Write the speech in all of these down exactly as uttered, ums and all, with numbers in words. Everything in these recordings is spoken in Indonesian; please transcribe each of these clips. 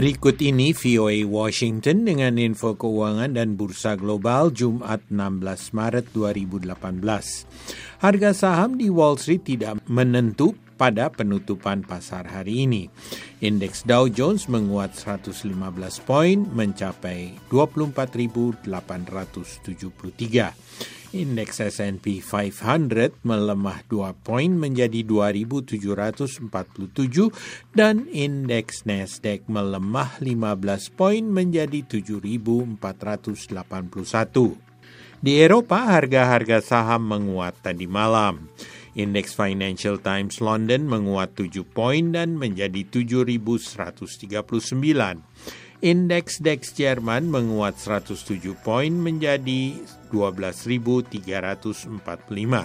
Berikut ini V O A Washington dengan info keuangan dan bursa global Jumat enam belas Maret dua ribu delapan belas. Harga saham di Wall Street tidak menentu pada penutupan pasar hari ini. Indeks Dow Jones menguat seratus lima belas poin mencapai dua puluh empat ribu delapan ratus tujuh puluh tiga. Indeks S and P lima ratus melemah dua poin menjadi dua ribu tujuh ratus empat puluh tujuh dan indeks Nasdaq melemah lima belas poin menjadi tujuh ribu empat ratus delapan puluh satu. Di Eropa, harga-harga saham menguat tadi malam. Indeks Financial Times London menguat tujuh poin dan menjadi tujuh ribu seratus tiga puluh sembilan. Indeks D A X Jerman menguat seratus tujuh poin menjadi dua belas ribu tiga ratus empat puluh lima.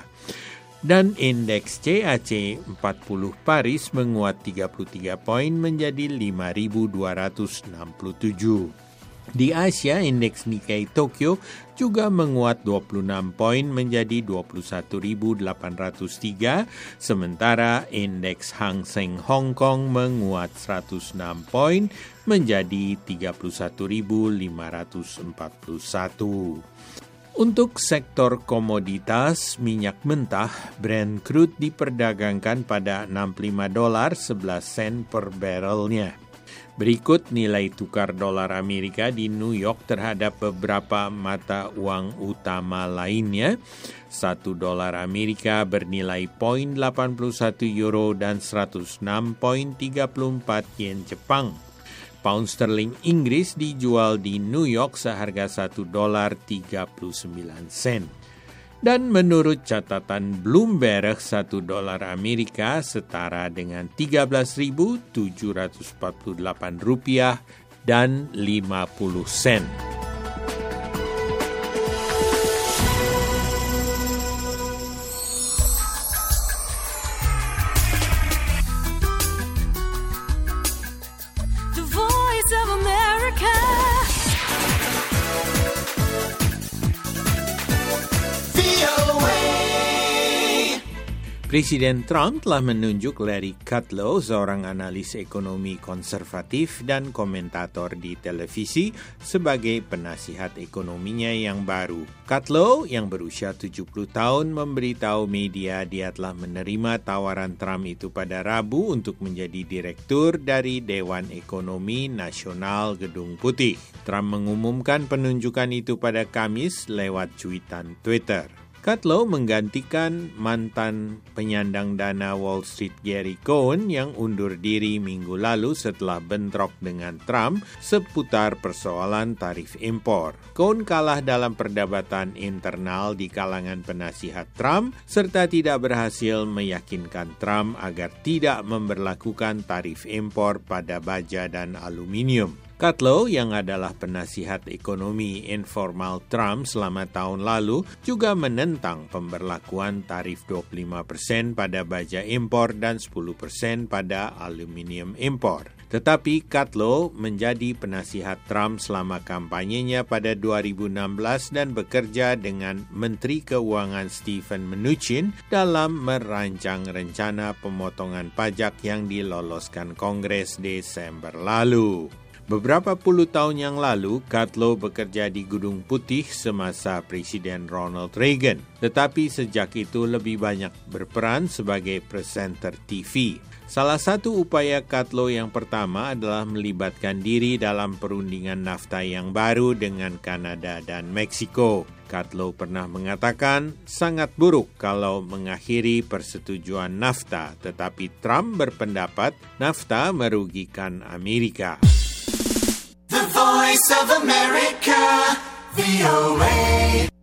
Dan indeks C A C empat puluh Paris menguat tiga puluh tiga poin menjadi lima ribu dua ratus enam puluh tujuh. Di Asia, indeks Nikkei Tokyo juga menguat dua puluh enam poin menjadi dua puluh satu ribu delapan ratus tiga, sementara indeks Hang Seng Hong Kong menguat seratus enam poin menjadi tiga puluh satu ribu lima ratus empat puluh satu. Untuk sektor komoditas, minyak mentah Brent crude diperdagangkan pada enam puluh lima dolar sebelas sen per barrelnya. Berikut nilai tukar dolar Amerika di New York terhadap beberapa mata uang utama lainnya. Satu dolar Amerika bernilai nol koma delapan satu euro dan seratus enam koma tiga empat yen Jepang. Pound sterling Inggris dijual di New York seharga satu dolar tiga puluh sembilan sen. Dan menurut catatan Bloomberg, satu dolar Amerika setara dengan tiga belas ribu tujuh ratus empat puluh delapan rupiah dan lima puluh sen. The Voice of America. Presiden Trump telah menunjuk Larry Kudlow, seorang analis ekonomi konservatif dan komentator di televisi, sebagai penasihat ekonominya yang baru. Kudlow, yang berusia tujuh puluh tahun, memberitahu media dia telah menerima tawaran Trump itu pada Rabu untuk menjadi direktur dari Dewan Ekonomi Nasional Gedung Putih. Trump mengumumkan penunjukan itu pada Kamis lewat cuitan Twitter. Kudlow menggantikan mantan penyandang dana Wall Street Gary Cohn yang undur diri minggu lalu setelah bentrok dengan Trump seputar persoalan tarif impor. Cohn kalah dalam perdebatan internal di kalangan penasihat Trump serta tidak berhasil meyakinkan Trump agar tidak memberlakukan tarif impor pada baja dan aluminium. Kudlow, yang adalah penasihat ekonomi informal Trump selama tahun lalu, juga menentang pemberlakuan tarif dua puluh lima persen pada baja impor dan sepuluh persen pada aluminium impor. Tetapi Kudlow menjadi penasihat Trump selama kampanyenya pada dua ribu enam belas dan bekerja dengan Menteri Keuangan Steven Mnuchin dalam merancang rencana pemotongan pajak yang diloloskan Kongres Desember lalu. Beberapa puluh tahun yang lalu, Kudlow bekerja di Gedung Putih semasa Presiden Ronald Reagan. Tetapi sejak itu lebih banyak berperan sebagai presenter T V. Salah satu upaya Kudlow yang pertama adalah melibatkan diri dalam perundingan NAFTA yang baru dengan Kanada dan Meksiko. Kudlow pernah mengatakan sangat buruk kalau mengakhiri persetujuan NAFTA, tetapi Trump berpendapat NAFTA merugikan Amerika. The Voice of America, V O A.